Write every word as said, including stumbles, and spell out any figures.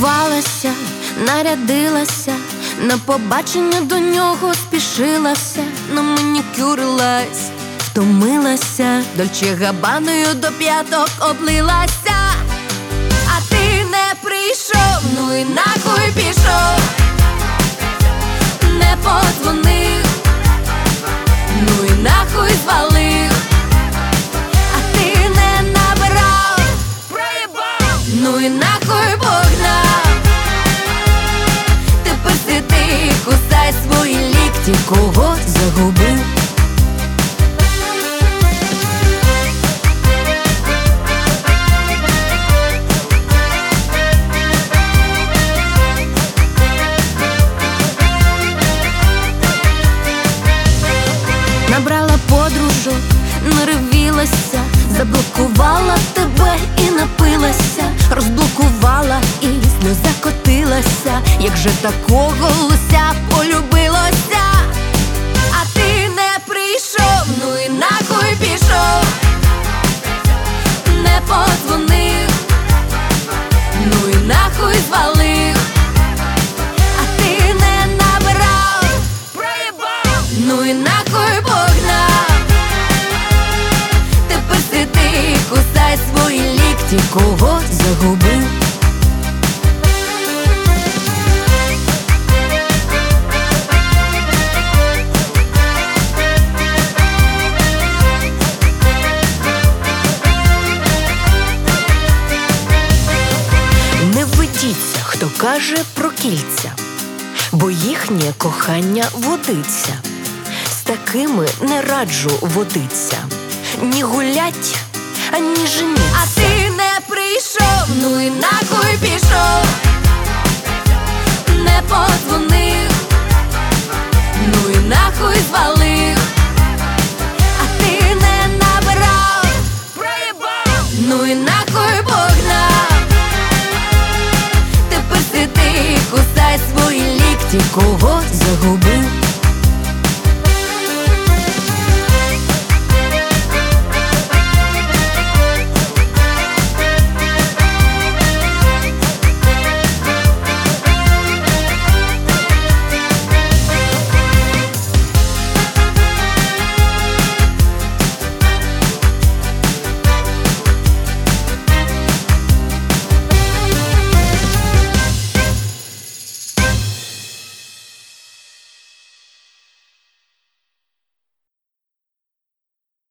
Готувалася, нарядилася, на побачення до нього спішилася, наманікюрилась, втомилася, Дольче Габбаною до п'яток облилася. А ти не прийшов, ну і нахуй пішов, не подзвонив, ну і нахуй звалив. А ти не набрав, проїбав, ну і нахуй погнав. Тепер сиди, кусай свої лікті, кого загубив. Набрала подружок, наревілася, заблокувала тебе і напилася, розблокувала і сльоза котилася, як же такого лося полюбилося. А ти не прийшов, ну і нахуй пішов, не подзвонив, ну і нахуй звалив. А ти не набрав, проїбав, ну і нахуй погнав. Тепер сиди, кусай свої лікті, кого загубив. Не ведіться, хто каже про кільця, бо їхнє кохання водиться. З такими не раджу водиться, ні гулять, ані женіться. А ти не прийшов, ну і нахуй пішов, не подзвонив, ну і нахуй звалив.